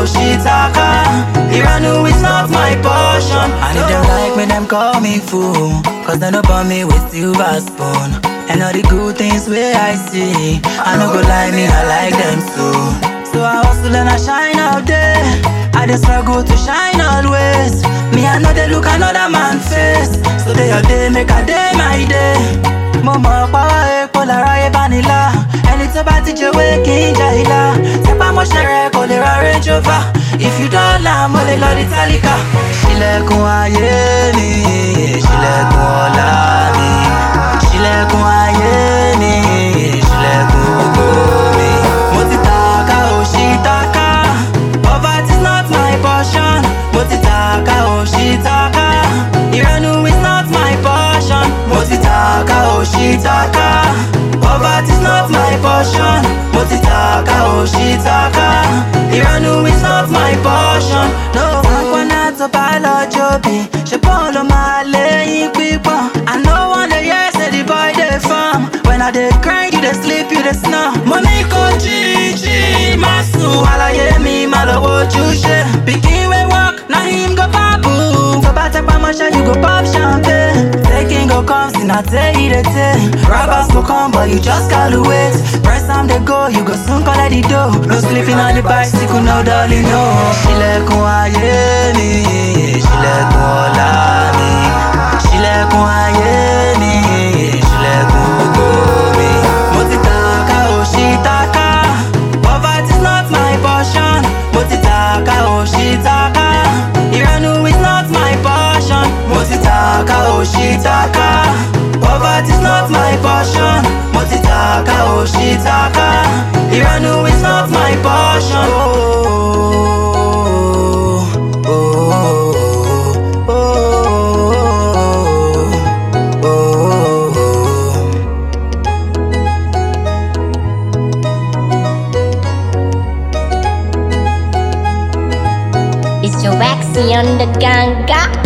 Oshitaka. Iranu is not my portion. And if them like me, them call me fool, cause they no burn me with silver spoon. And all the good things where I see, I no go lie, me I like them too. So I hustle and I shine out there. I just struggle to shine always. Me I know they look another man face. So they a day make a day my day. Mama power polar vanilla. Ẹni tó bá ti jẹ wé kí n jẹ ìlà. Tẹ́pá mọ́ṣẹ́ rẹ̀ kò lè ra Range Rover. If you dollar mo lè lọ rí tálíkà. Ṣílẹ̀kùn ayé mi, ṣílẹ̀kùn ọlá mi. Ṣílẹ̀kùn ayé mi, ṣílẹ̀kùn ògo mi. Mo ti tàka Oshitaka. Poverty is not my portion. Mo ti tàka Oshitaka. Iranu is not my portion. Mo ti tàka Oshitaka. Poverty is not my portion. Mo ti tàka Oshitaka. Iranu is not my portion. No. Sankwana to biology. She follow my lane people. I no one hear say the boy dey farm. When I dey grind, you dey sleep, you dey snore. Money go chichi, masu. Alaye mi malawo juice. Pikin we walk, na him go babu. So bad take my you go pop champagne. Taking go come, see na tell you the thing. Robbers go come, but you just gotta wait. First time they go, you go soon collect the dough. No sleeping on the bicycle, no darling, no. Ṣílẹ̀kùn ayé mi, ṣílẹ̀kùn ọlá mi. Ṣílẹ̀kùn ayé mi, ṣílẹ̀kùn ògo mi. Mo ti tàka Oshitaka. Poverty is not my portion. Mo ti tàka Oshitaka. Iranu is not my portion. Mo ti tàka Oshitaka. Poverty is not my portion. Mo ti tàka Oshitaka. Iranu is not my portion. It's your Waxy on the ganga.